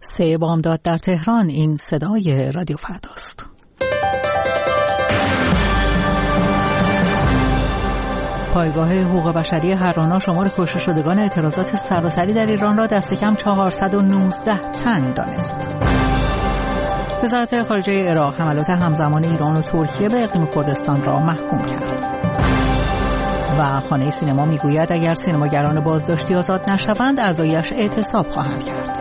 3 بامداد در تهران. این صدای رادیو فرداست. پایگاه حقوق بشری هرانا شمار کشته شدگان اعتراضات سراسری در ایران را دست کم 419 تن دانست. وزارت خارجه عراق حملات همزمان ایران و ترکیه به اقلیم کردستان را محکوم کرد. و خانه سینما میگوید اگر سینماگران بازداشتی آزاد نشوند اعضایش اعتصاب خواهند کرد.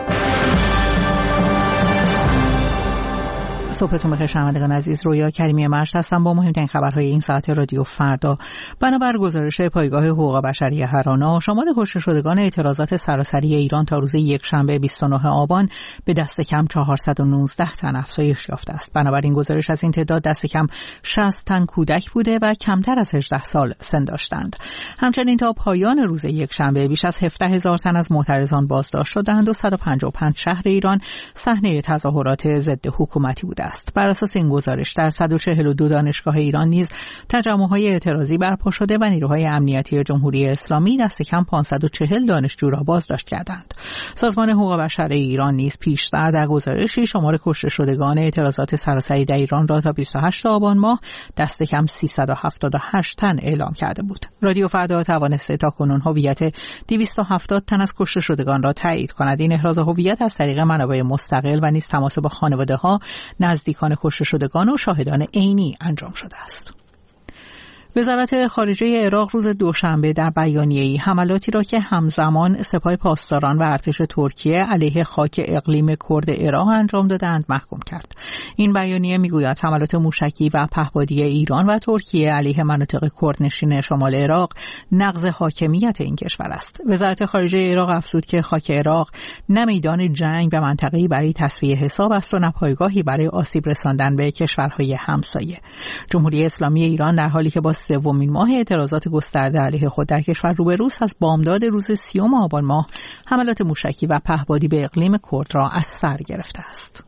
صبحتون بخیر شنوندگان عزیز، رویا کریمی مرشد هستم با مهمترین خبرهای این ساعت رادیو فردا. بنابر گزارش پایگاه حقوق بشری هرانا شمار کشته شدگان اعتراضات سراسری ایران تا روز یکشنبه 29 آبان به دست کم 419 تن افزایش یافته است. بنابر این گزارش از این تعداد دست کم 60 تن کودک بوده و کمتر از 18 سال سن داشتند. همچنین تا پایان روز یکشنبه بیش از 17,000 تن از معترضان بازداشت شدند و 155 شهر ایران صحنه تظاهرات ضد حکومتی بوده است. بر اساس این گزارش در 142 دانشگاه ایران نیز تجمع‌های اعتراضی برپا شده و نیروهای امنیتی جمهوری اسلامی دست کم 540 دانشجو را بازداشت کردند. سازمان حقوق بشر ایران نیز پیشتر در گزارشی شمار کشته شدگان اعتراضات سراسری در ایران را تا 28 آبان ماه دست کم 378 تن اعلام کرده بود. رادیو فردا توانسته تاکنون هویت 270 تن از کشته شدگان را تایید کند. این احراز هویت از طریق منابع مستقل و نیز تماس با خانواده‌ها، نزدیکان کشته شدگان و شاهدان عینی انجام شده است. وزارت خارجه عراق روز دوشنبه در بیانیه‌ای حملاتی را که همزمان سپاه پاسداران و ارتش ترکیه علیه خاک اقلیم کرد عراق انجام دادند محکوم کرد. این بیانیه میگوید حملات موشکی و پهپادی ایران و ترکیه علیه مناطق کردنشین شمال عراق نقض حاکمیت این کشور است. وزارت خارجه عراق افزود که خاک عراق نه میدان جنگ و منطقه‌ای برای تصفیه حساب است و نه پایگاهی برای آسیب رساندن به کشورهای همسایه. جمهوری اسلامی ایران در حالی که با سومین ماه اعتراضات گسترده علیه خود در کشور روبروست از بامداد روز 30 آبان ماه حملات موشکی و پهپادی به اقلیم کرد را از سر گرفته است.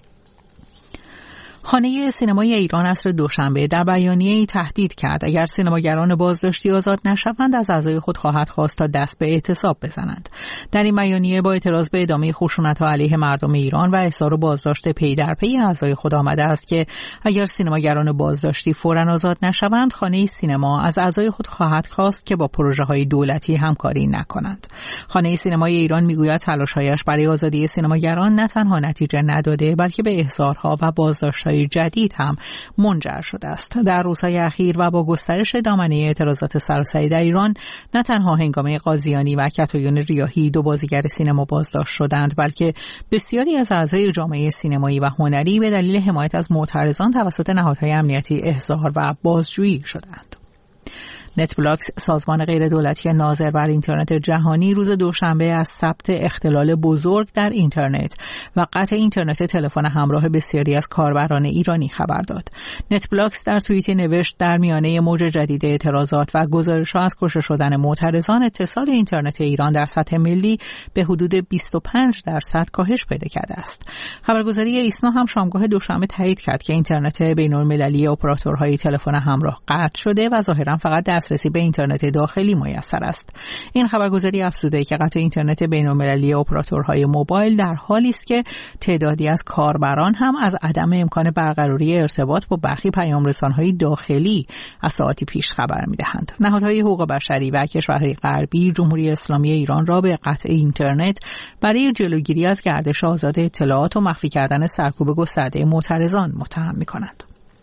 خانه سینمای ایران عصر دوشنبه در بیانیه‌ای تهدید کرد اگر سینماگران بازداشتی آزاد نشوند از اعضای خود خواهد خواست تا دست به اعتصاب بزنند. در این بیانیه با اعتراض به ادامه خشونت‌ها علیه مردم ایران و احضار و بازداشت پی در پی اعضای خود آمده است که اگر سینماگران بازداشتی فوراً آزاد نشوند خانه سینما از اعضای خود خواهد خواست که با پروژه‌های دولتی همکاری نکنند. خانه سینمای ایران میگوید تلاش‌هایش برای آزادی سینماگران نه تنها نتیجه نداده بلکه به احضارها و بازداشت‌های جدید هم منجر شده است. در روزهای اخیر و با گسترش دامنه اعتراضات سراسری در ایران نه تنها هنگامه قاضیانی و کتایون ریاحی 2 بازیگر سینما بازداشت شدند بلکه بسیاری از اعضای جامعه سینمایی و هنری به دلیل حمایت از معترضان توسط نهادهای امنیتی احضار و بازجویی شدند. نتبلاکس سازمان غیردولتی ناظر بر اینترنت جهانی روز دوشنبه از ثبت اختلال بزرگ در اینترنت و قطع اینترنت تلفن همراه بسیاری از کاربران ایرانی خبر داد. نتبلاکس در توییتی نوشت در میانه موج جدید اعتراضات و گزارش‌ها از کشته شدن معترضان اتصال اینترنت ایران در سطح ملی به حدود 25% کاهش پیدا کرده است. خبرگزاری ایسنا هم شامگاه دوشنبه تایید کرد که اینترنت بین‌المللی اپراتورهای تلفن همراه قطع شده و ظاهراً فقط دسترسی به اینترنت داخلی میسر است. این خبرگزاری افزوده که قطع اینترنت بین‌المللی اپراتورهای موبایل در حالی است که تعدادی از کاربران هم از عدم امکان برقراری ارتباط با برخی پیام‌رسان‌های داخلی از ساعاتی پیش خبر می‌دهند. نهادهای حقوق بشری و کشورهای غربی جمهوری اسلامی ایران را به قطع اینترنت برای جلوگیری از گردش آزاد اطلاعات و مخفی کردن سرکوب گسترده معترضان متهم می‌کنند.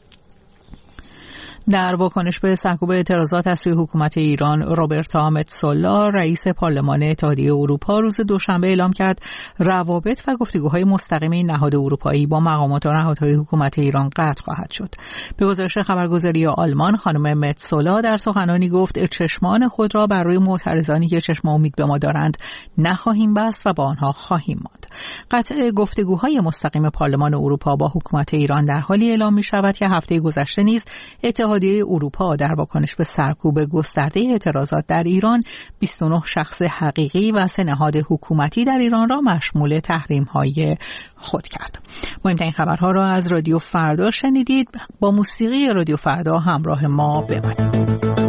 در واکنش به سرکوب اعتراضات از سوی حکومت ایران، روبرتا متسولا رئیس پارلمان اتحادیه اروپا روز دوشنبه اعلام کرد روابط و گفتگوهای مستقیم این نهاد اروپایی با مقامات و نهادهای حکومت ایران قطع خواهد شد. به گزارش خبرگزاری آلمان، خانم متسولا در سخنرانی گفت چشمان خود را بر روی معترضانی که چشم امید به ما دارند نخواهیم بست و با آنها خواهیم ماند. قطع گفتگوهای مستقیم پارلمان اروپا با حکومت ایران در حالی اعلام می‌شود که هفته گذشته نیز اتحادیه اروپا در واکنش به سرکوب گسترده اعتراضات در ایران 29 شخص حقیقی و 3 نهاد حکومتی در ایران را مشمول تحریم‌های خود کرد. مهمترین خبرها را از رادیو فردا شنیدید. با موسیقی رادیو فردا همراه ما بمانید.